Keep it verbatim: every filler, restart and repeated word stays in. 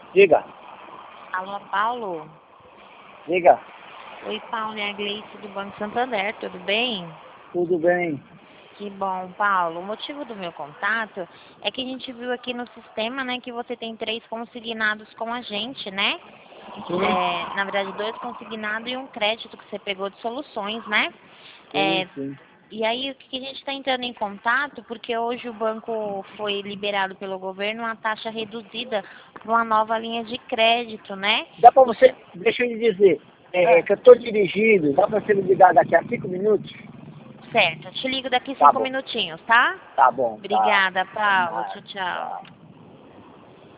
Diga. Alô, Paulo? Diga. Oi, Paulo, é a Gleice do Banco Santander, tudo bem? Tudo bem. Que bom, Paulo. O motivo do meu contato é que a gente viu aqui no sistema, né, que você tem três consignados com a gente, né? Sim, É, na verdade, dois consignados e um crédito que você pegou de soluções, né? sim, É, sim. e aí, o que a gente está entrando em contato, porque hoje o banco foi liberado pelo governo uma taxa reduzida para uma nova linha de crédito, né? Dá pra você, deixa eu lhe dizer, é, Ah, que eu tô dirigindo, dá pra você me ligar daqui a cinco minutos? certo, eu te ligo daqui Tá cinco bom, minutinhos, tá? tá bom, tá. Obrigada, Até Paulo. mais, Tchau, tchau. tchau.